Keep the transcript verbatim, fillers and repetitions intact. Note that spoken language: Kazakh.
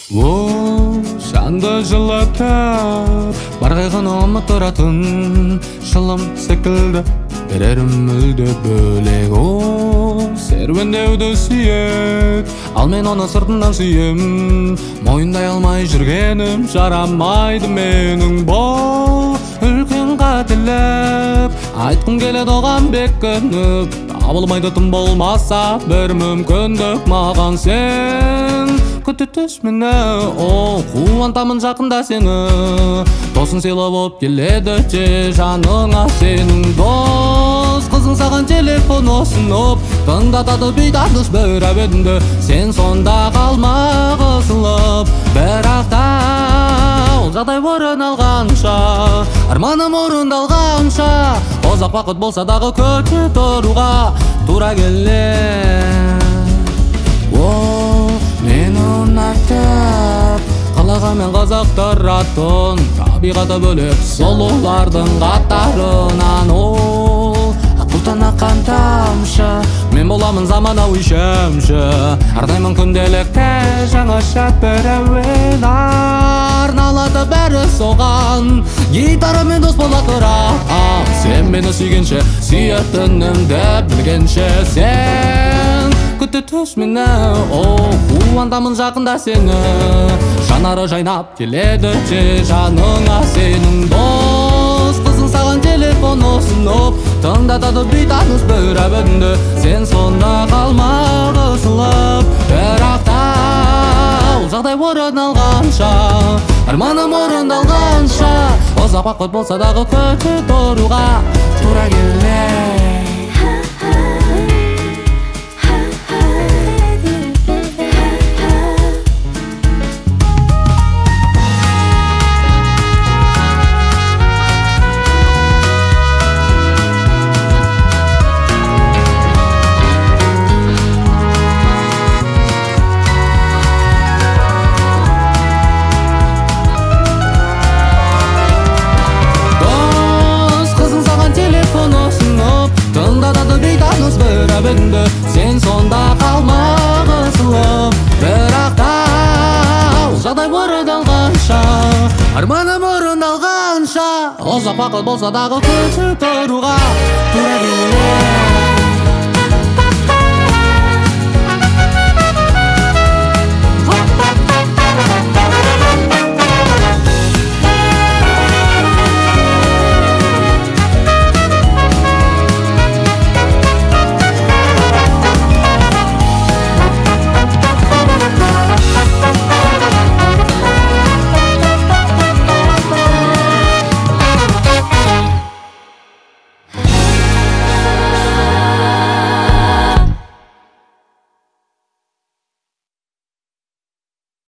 О, жанды жылатып бар қайғыны ұмыттыратын шылым секілді берерім мүлде бөлек. О, серуендеуді сүйет, ал мен оны сыртынан сүйем. Мойындай алмай жүргенім жарамайды менің. Бұл үлкен қателік, айтқым келеді оған бекініп. Табылмайды тым болмаса бір мүмкіндік маған сен. Күтітіш мені, о, қуантамын жақында сені. Досың сыйлы боп келеді же жаныңа сенің. Дос қызың саған телефон ұсынып тыңдатады бейтаныс бір әуенді. Сен сонда қалма қысылып, бірақ та ол жағдай орын алғанша, арманым орындалғанша, ұзақ уақыт болса дағы күте тұруға тура келер. О, мені ұнатып қалағанмен қызықтыратын табиғаты бөлек сұлулардың қатарынан. Ол аққудан аққан тамшы, мен боламын заманауи шәмші. Арнаймын күнделікте жаңаша бір әуен, арналады бәрі соған. Гитарамен дос бола тұрам, сен мені сүйгенше, сүйетінімді білгенше. Сен күтітіш мені, о, қуантамын жақында сені. Жанары жайнап келеді же жаныңа сенің. Дос қызың саған телефон ұсынып тыңдатады бейтаныс бір әуенді. Сен сонда қалма қысылып, бірақ та ол жағдай орын алғанша, арманым орындалғанша, ұзақ уақыт болса дағы күте тұруға тура келер. Сен сонда қалма қысылып, бірақ та ол жағдай орындалғанша, арманым орындалғанша, ұзақ уақыт болса дағы күте тұруға тура келер.